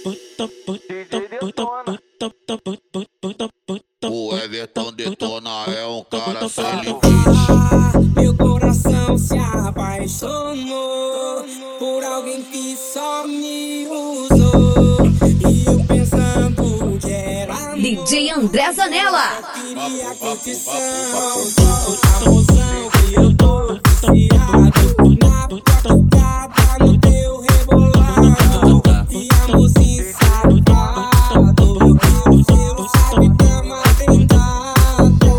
O Everton Detona é um cara feliz. Meu coração se apaixonou por alguém que só me usou. E eu pensando que era amor. DJ André Zanella. Queria curtição, a emoção que eu tô viciado. Na tua tocada, no teu rebolado. E amor safado, o seu sabe cama tentado.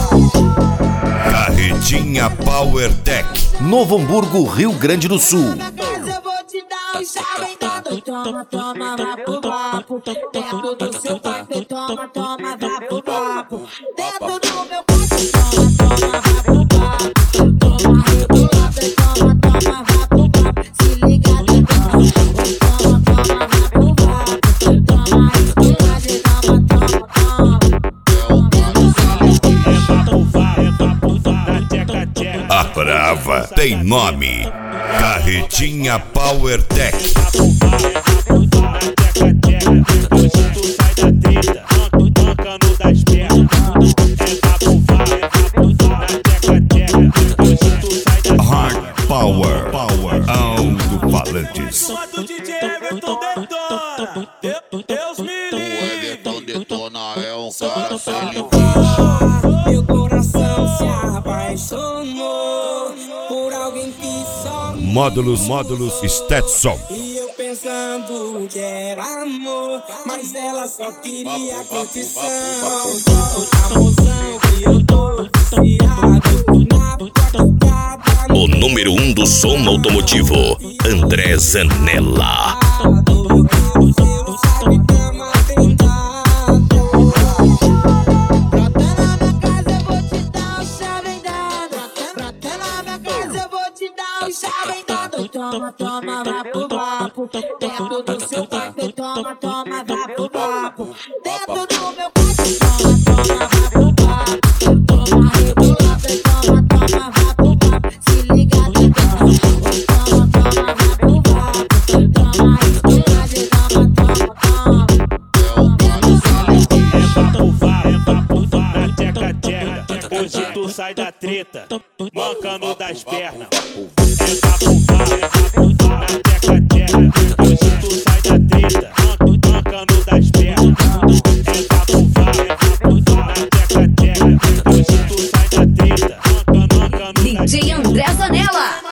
Carretinha Power Tech, Novo Hamburgo, Rio Grande do Sul. Eu vou te dar um chave dado. Toma, toma, vá pro papo. Dentro do seu quarto, toma, toma, vá pro papo. Dentro do meu quarto, toma, toma, vá pro papo. Toma, rebolada, toma, toma, vá pro papo. Se liga, toma, toma, vá pro papo. Toma, rebolada, toma, toma, toma. A brava tem nome. Carretinha Power Tech. Hard Power, alto-falantes. O Everton Detona é um cara feliz. Meu coração se apaixonou por alguém que só me Módulos Stetson. E eu pensando que era amor, mas ela só queria curtição. A emoção que eu tô viciado. Na tua tocada, O número 1 do som automotivo, André Zanella. o seu sabe cama tentado. Brota na minha casa, eu vou te dar um chave dado. Brota na minha casa, eu vou te dar um chave dado. Toma, toma, vá pro papo. Dentro do seu quarto, toma, toma, vá pro papo. Dentro do meu quarto, toma, toma, vá pro papo. Toma, rebolada, toma, toma, vá pro papo. Se liga, toma, toma, vá pro papo. Toma, rebolada, toma, toma, toma. Hoje tu sai da treta, mancando das pernas.